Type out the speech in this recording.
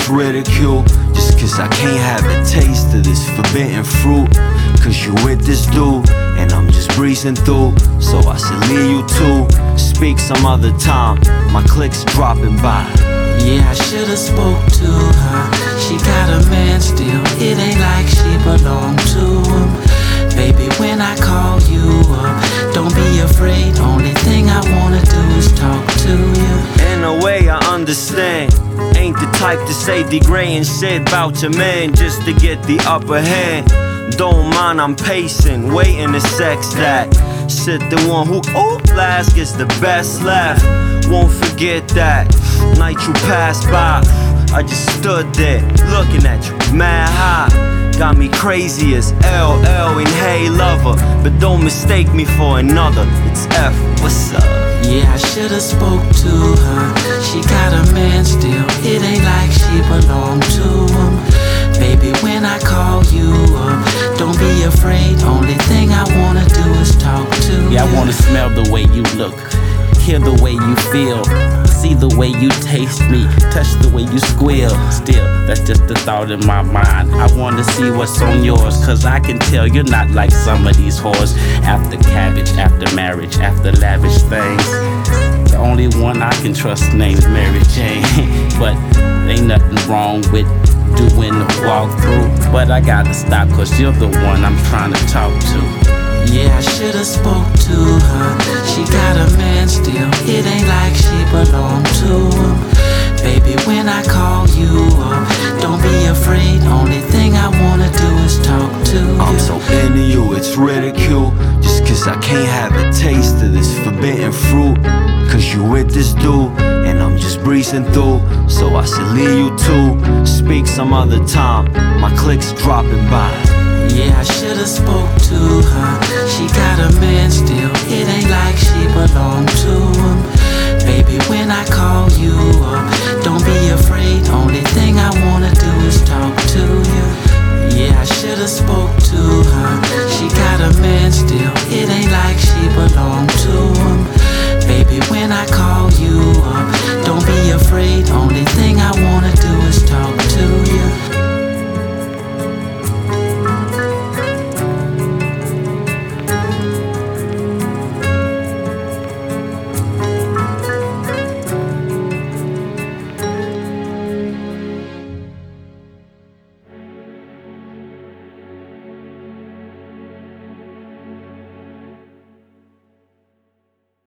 ridicule. Just cause I can't have a taste of this forbidden fruit. Cause you with this dude, and I'm just breezing through. So I should leave you too. Speak some other time, my click's dropping by. Yeah, I should've spoke to her. She got a man still, it ain't like she belong to him. Baby, when I call you up, don't be afraid. Only thing I wanna do is talk to you. In a way I understand. Ain't the type to say degrading shit about your man just to get the upper hand. Don't mind, I'm pacing, waiting to sex that shit. The one who last gets the best laugh. Won't forget that night you passed by. I just stood there looking at you, mad high. Got me crazy as LL in Hey Lover. But don't mistake me for another, it's F, what's up? Yeah, I should've spoke to her. She got a man still, it ain't like she belong to him. Baby, when I call you up, don't be afraid. Only thing I wanna do is talk to you. Yeah, I wanna smell the way you look, hear the way you feel, see the way you taste me, touch the way you squeal. Still, that's just the thought in my mind. I wanna see what's on yours, cause I can tell you're not like some of these whores. After cabbage, after marriage, after lavish things, the only one I can trust named Mary Jane. But ain't nothing wrong with doing the walkthrough, but I gotta stop cause you're the one I'm trying to talk to. Yeah, I should've spoke to her. She got a man still, it ain't like she belong to him. Baby, when I call you up, don't be afraid. Only thing I wanna do is talk to you. I'm so into you, it's ridicule. Just cause I can't have a taste of this forbidden fruit. Cause you with this dude, and I'm just breezing through. So I should leave you too. Speak some other time, my click's dropping by. Yeah, I should've spoke to her. She got a man still, it ain't like she belong to him. Baby, when I call you up, don't be afraid. Only thing I wanna do is talk to you. Yeah, I should've spoke to her. She got a man still, it ain't like she belong to him. Baby, when I call you up, don't be afraid. Only thing I wanna do is talk to you.